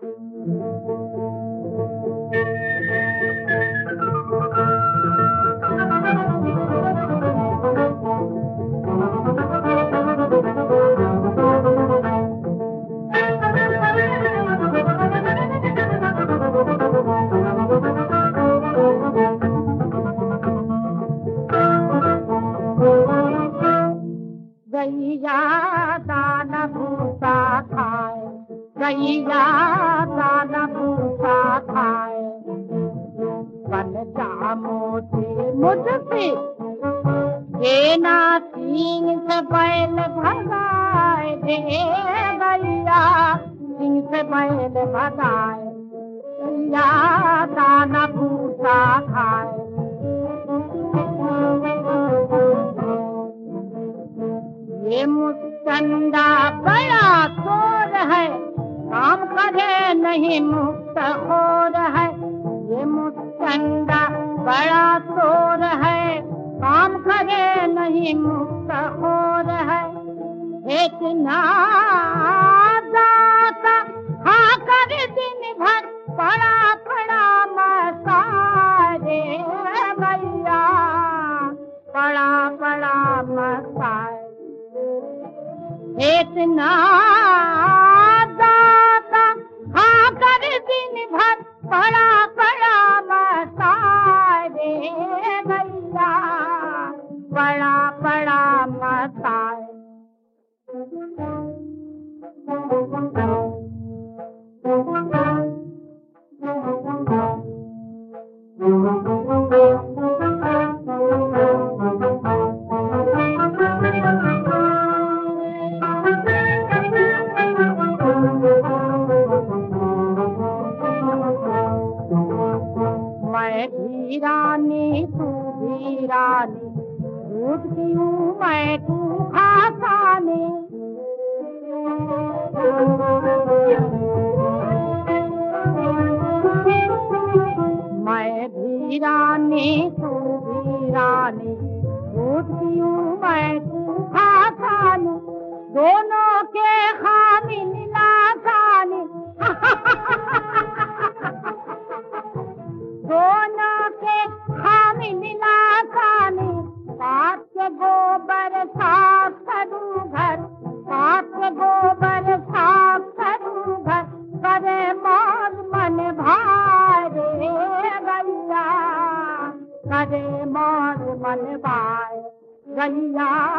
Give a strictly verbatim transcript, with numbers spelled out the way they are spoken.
गैया दाना भूसा खाए, गैया दाना भूसा खाए, बन जा मोती मुझसे ये ना सिंह से बैल भगाए दे, गैया सिंह से बैल भगाए, गैया दाना भूसा खाए। ये मुस्तंडा बड़ा चोर है, काम करे नहीं मुक्त खोर है। ये मुस्तंडा बड़ा चोर है, काम करे नहीं मुक्त खोर है। इतना दाता खा कर दिन भर पड़ा पड़ा मसारे, गैया पड़ा पड़ा मसारे। इतना दाता खा कर दिन भर पड़ा पड़ा मसारे, गैया पड़ा पड़ा मसारे। मैं भी रानी तू भी रानी, दूध पीऊं मैं तू खासानी। मैं भी रानी तू भी रानी, दूध पीऊं मैं तू खासानी। दोनों के खानी निलासानी, दोनों के खामी निलासानी। साथ के गोबर साफ करूं घर, साथ के गोबर साफ करूं घर, करे मौज मन भारे, गैया करे मौज मन भारे, गैया